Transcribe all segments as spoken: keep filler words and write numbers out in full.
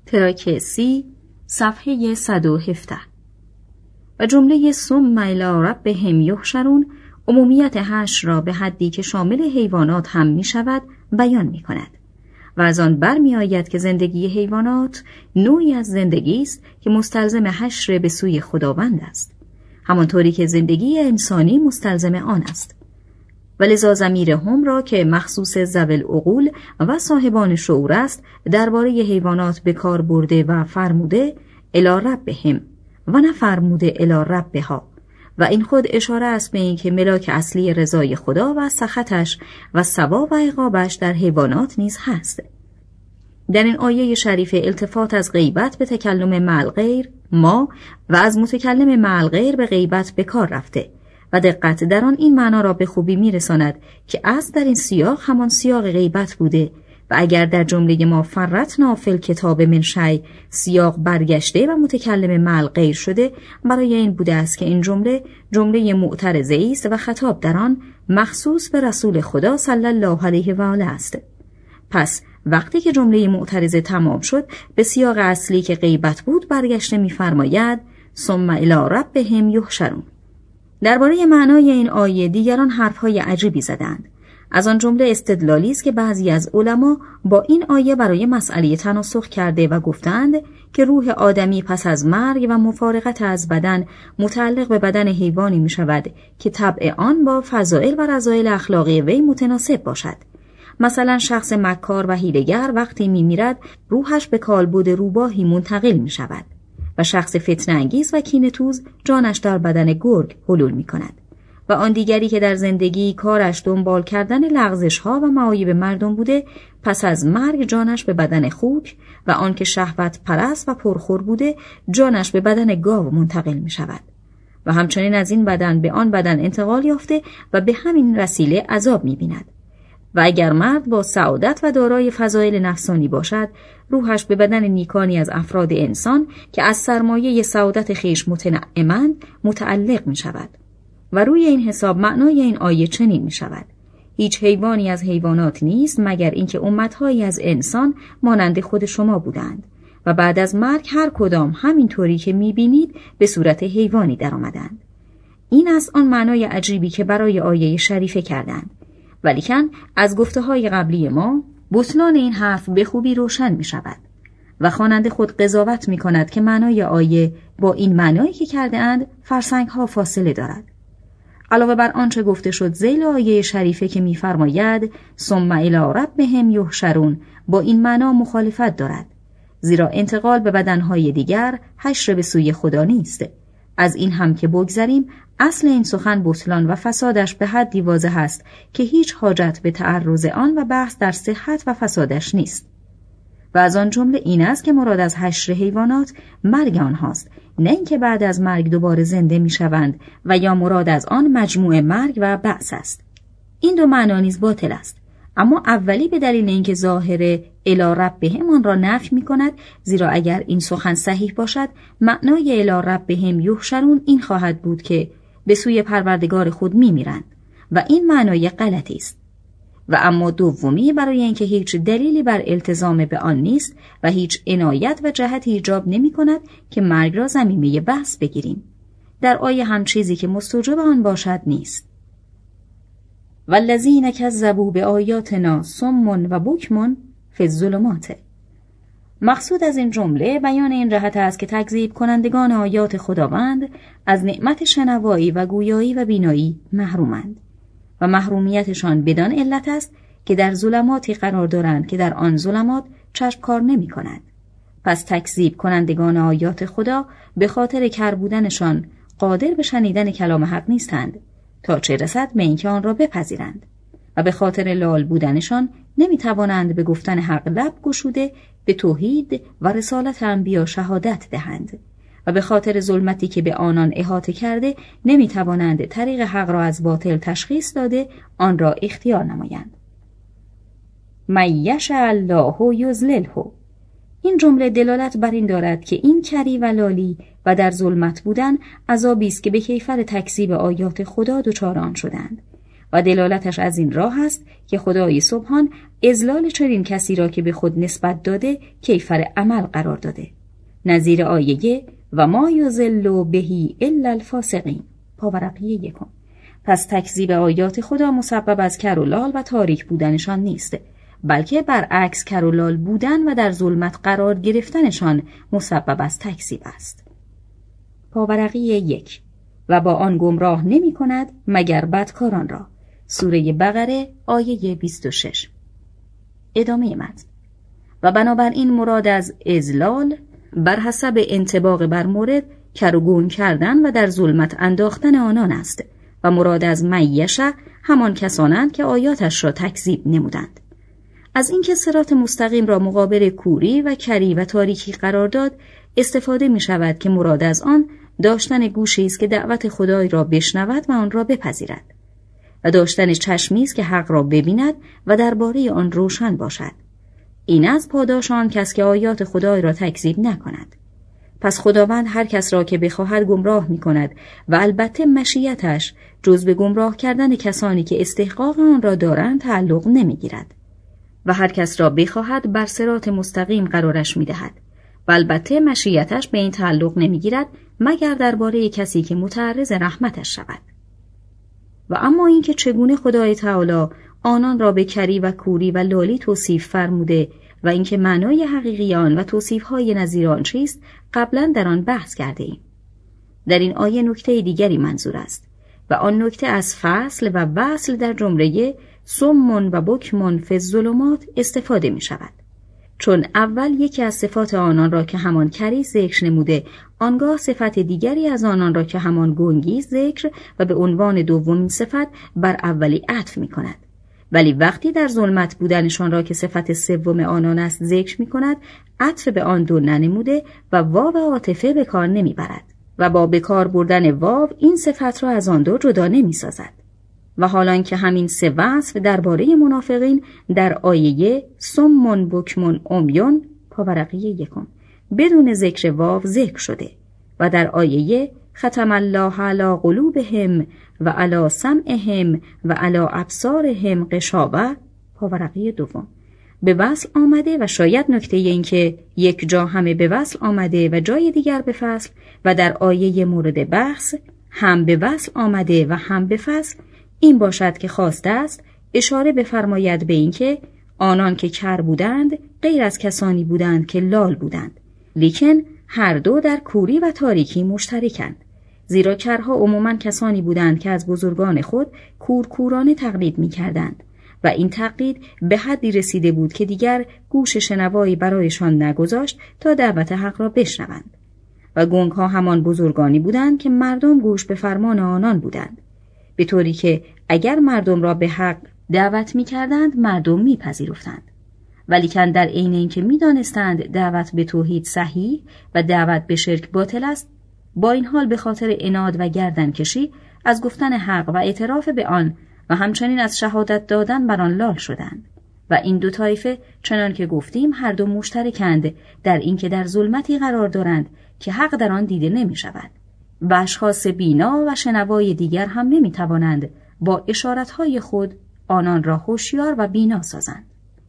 تراک سی صفحه صد و هفده. و جمله ثم الی ربهم یحشرون عمومیت حشر را به حدی که شامل حیوانات هم می شود بیان می کند و از آن بر می آید که زندگی حیوانات نوعی از زندگی است که مستلزم حشر به سوی خداوند است، همانطوری که زندگی انسانی مستلزم آن است. ولذا ضمیر هم را که مخصوص ذوی العقول و صاحبان شعور است درباره حیوانات به کار برده و فرموده الی ربهم و نه فرموده الی ربها، و این خود اشاره است به این که ملاک اصلی رضای خدا و سخطش و ثواب و عقابش در حیوانات نیز هست. در این آیه شریف التفات از غیبت به تکلم مع الغیر ما و از متکلم مع الغیر به غیبت به کار رفته و دقت در آن این معنا را به خوبی میرساند که اصل در این سیاق همان سیاق غیبت بوده و اگر در جمله ما فرطنا فی الکتاب من شیء سیاق برگشته و متکلم مع الغیر شده، برای این بوده است که این جمله جمله معترضه است و خطاب در آن مخصوص به رسول خدا صلی الله علیه و آله است. پس وقتی که جمله معترضه تمام شد به سیاق اصلی که غیبت بود برگشته می‌فرماید ثم الی ربهم یحشرون. درباره معنای این آیه دیگران حرف‌های عجیبی زدند. از آن جمله استدلالی است که بعضی از علما با این آیه برای مسئله تناسخ کرده و گفتند که روح آدمی پس از مرگ و مفارقت از بدن متعلق به بدن حیوانی می شود که طبع آن با فضائل و رذایل اخلاقی وی متناسب باشد. مثلا شخص مکار و حیله‌گر وقتی می میرد روحش به کالبد روباهی منتقل می شود و شخص فتنه انگیز و کینه‌توز جانش در بدن گرگ حلول می کند و آن دیگری که در زندگی کارش دنبال کردن لغزش‌ها و معایب مردم بوده پس از مرگ جانش به بدن خوک و آن که شهوت پرست و پرخور بوده جانش به بدن گاو منتقل می شود و همچنین از این بدن به آن بدن انتقال یافته و به همین وسیله عذاب می بیند. و اگر مرد با سعادت و دارای فضایل نفسانی باشد روحش به بدن نیکانی از افراد انسان که از سرمایه سعادت خویش متنعمند متعلق می شود و روی این حساب معنای این آیه چنین می شود: هیچ حیوانی از حیوانات نیست مگر اینکه امتهایی از انسان مانند خود شما بودند و بعد از مرگ هر کدام همینطوری که می بینید به صورت حیوانی در آمدند. این است آن معنای عجیبی که برای آیه شریفه کردند. ولیکن از گفته های قبلی ما بطلان این حرف به خوبی روشن می شود و خواننده خود قضاوت می کند که معنای آیه با این معنایی که کرده اند فرسنگ ها فاصله دارد. علاوه بر آنچه گفته شد ذیل آیه شریفه که می فرماید ثم الی ربهم یحشرون با این معنا مخالفت دارد، زیرا انتقال به بدنهای دیگر حشر به سوی خدا نیست. از این هم که بگذریم اصل این سخن بطلان و فسادش به حدی واضح است که هیچ حاجت به تعرض آن و بحث در صحت و فسادش نیست. و از آن جمله این است که مراد از حشر حیوانات مرگ آنهاست، نه اینکه بعد از مرگ دوباره زنده می شوند و یا مراد از آن مجموع مرگ و بعث است. این دو معنا نیز باطل است، اما اولی به دلیل اینکه ظاهر الی ربهم آن را نفی می کند، زیرا اگر این سخن صحیح باشد معنای الی ربهم یحشرون این خواهد بود که به سوی پروردگار خود می میرند و این معنای غلطی است. و اما دومی برای اینکه هیچ دلیلی بر التزام به آن نیست و هیچ عنایت و جهت ایجاب نمی کند که مرگ را ضمیمه بحث بگیریم. در آیه هم چیزی که مستوجب آن باشد نیست. والذین کذبوا بآیاتنا صم و بکم فی الظلمات. مقصود از این جمله بیان این جهت است که تکذیب کنندگان آیات خداوند از نعمت شنوایی و گویایی و بینایی محرومند و محرومیتشان بدان علت است که در ظلماتی قرار دارند که در آن ظلمات چشم کار نمی کند. پس تکذیب کنندگان آیات خدا به خاطر کر بودنشان قادر به شنیدن کلام حق نیستند تا چه رسد به اینکه آن را بپذیرند و به خاطر لال بودنشان نمی توانند به گفتن حق لب گشوده به توحید و رسالت انبیا شهادت دهند و به خاطر ظلمتی که به آنان احاطه کرده نمی توانند طریق حق را از باطل تشخیص داده آن را اختیار نمایند. من یشاء الله یضلله. این جمله دلالت بر این دارد که این کری و لالی و در ظلمت بودن عذابی است که به کیفر تکذیب آیات خدا دچار آن شدند و دلالتش از این راه است که خدای سبحان اذلال چنین کسی را که به خود نسبت داده کیفر عمل قرار داده. نظیر آیه و ما یضل بهی الا الفاسقین پاورقی یکم. پس تکذیب آیات خدا مسبب از کر و لال و تاریک بودنشان نیست، بلکه برعکس کر و لال بودن و در ظلمت قرار گرفتنشان مسبب از تکذیب است. پاورقی یک. و با آن گمراه نمی کند مگر بدکاران را. سوره بقره آیه بیست و شش. ادامه متن. و بنابراین مراد از اذلال بر حسب انطباق بر مورد کر و گون کردن و در ظلمت انداختن آنان است و مراد از میشه همان کسانند که آیاتش را تکذیب نمودند. از اینکه صراط مستقیم را مقابل کوری و کری و تاریکی قرار داد استفاده می شود که مراد از آن داشتن گوشی است که دعوت خدای را بشنود و آن را بپذیرد و داشتن چشمی است که حق را ببیند و درباره آن روشن باشد. این از پاداش آن کس که آیات خدای را تکذیب نکند. پس خداوند هر کس را که بخواهد گمراه می کند و البته مشیتش جز به گمراه کردن کسانی که استحقاق آن را دارند تعلق نمی گیرد و هر کس را بخواهد بر صراط مستقیم قرارش می دهد و البته مشیتش به این تعلق نمی گیرد مگر درباره کسی که متعرض رحمتش شود. و اما اینکه چگونه خدای تعالی آنان را به کری و کوری و لالی توصیف فرموده و اینکه معنای حقیقی آن و توصیف‌های نظیر آن چیست قبلا در آن بحث کرده ایم. در این آیه نکته دیگری منظور است و آن نکته از فصل و وصل در جمله صم و بکم فی الظلمات استفاده می شود. چون اول یکی از صفات آنان را که همان کری ذکر نموده، آنگاه صفت دیگری از آنان را که همان گنگی ذکر و به عنوان دومین صفت بر اولی عطف می کند. ولی وقتی در ظلمت بودنشان را که صفت سوم آنان است ذکر می کند، عطف به آن دو ننموده و واو عاطفه به کار نمی برد و با بکار بردن واو این صفت را از آن دو جدا نمی سازد. و حالان که همین سه وصف درباره منافقین در آیه صم بکم عمیون پاورقی یکم بدون ذکر واو ذکر شده و در آیه ختم الله علی قلوبهم و علی سمعهم و علی ابصارهم غشاوه پاورقی دوم به وصل آمده و شاید نکته این که یک جا همه به وصل آمده و جای دیگر به فصل و در آیه مورد بحث هم به وصل آمده و هم به فصل این باشد که خواسته است اشاره بفرماید به این که آنان که کر بودند غیر از کسانی بودند که لال بودند، لیکن هر دو در کوری و تاریکی مشترکند، زیرا کرها عموماً کسانی بودند که از بزرگان خود کورکورانه تقلید می کردند و این تقلید به حدی رسیده بود که دیگر گوش شنوایی برایشان نگذاشت تا دعوت حق را بشنوند و گنگها همان بزرگانی بودند که مردم گوش به فرمان آنان بودند، به طوری که اگر مردم را به حق دعوت می کردند مردم می پذیرفتند. ولیکن در عین اینکه می دانستند دعوت به توحید صحیح و دعوت به شرک باطل است، با این حال به خاطر عناد و گردن کشی از گفتن حق و اعتراف به آن و همچنین از شهادت دادن بر آن لال شدند. و این دو طایفه چنان که گفتیم هر دو مشترکند در اینکه در ظلمتی قرار دارند که حق در آن دیده نمی شود و اشخاص بینا و شنوای دیگر هم نمی توانند با اشارتهای خود آنان را هوشیار و بینا سازند.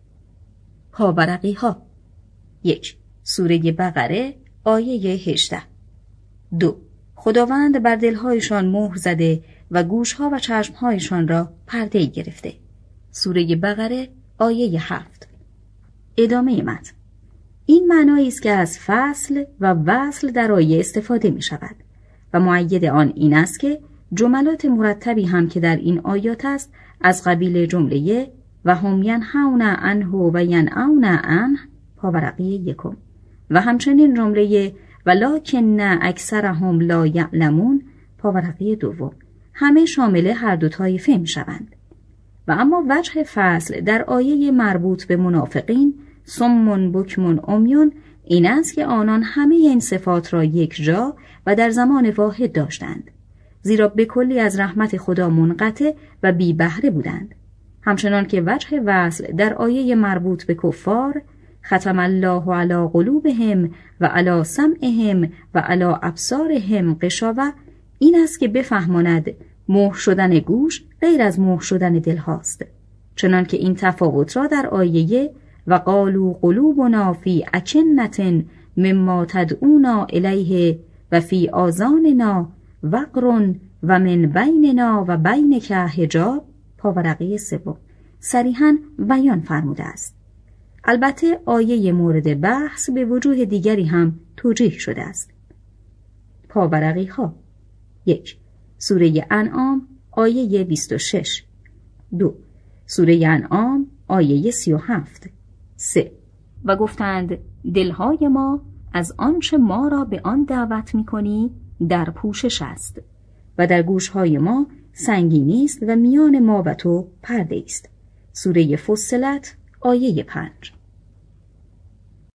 پاورقی ها یک. سوره بقره آیه هجده. دو. خداوند بر دلهایشان مهر زده و گوشها و چشمهایشان را پرده گرفته. سوره بقره آیه هفت. ادامه متن. این معنایی است که از فصل و وصل در آیه استفاده می شود و مؤید آن این است که جملات مرتبی هم که در این آیات است از قبیل جمله و هم ینهون عنه و ینأون عنه پاورقی یکم و همچنین جمله ولکن اکثرهم لا یعلمون پاورقی دوم همه شامل هر دو طایفه می شوند. و اما وجه فصل در آیه مربوط به منافقین صم بکم عمیون این است که آنان همه این صفات را یک جا و در زمان واحد داشتند، زیرا به کلی از رحمت خدا منقطع و بی بهره بودند. همچنان که وجه وصل در آیه مربوط به کفار ختم الله علی قلوبهم و علی سمعهم و علی ابصارهم غشاوه این است که بفهماند مهر شدن گوش غیر از مهر شدن دل هاست، چنان که این تفاوت را در آیه و قالوا قلوبنا فی اکنة مما تدعونا الیه و فی آذاننا وقر و من بیننا و بینک حجاب پاورقی سوم صریحاً بیان فرموده است. البته آیه مورد بحث به وجوه دیگری هم توجیه شده است. پاورقی ها: یک، سوره انعام آیه بیست و شش. دو، سوره انعام آیه سی و هفت. سه، و گفتند دلهای ما از آنچه ما را به آن دعوت می‌کنی در پوشش است و در گوشهای ما سنگینی است و میان ما و تو پرده است. سوره فصلت آیه پنج.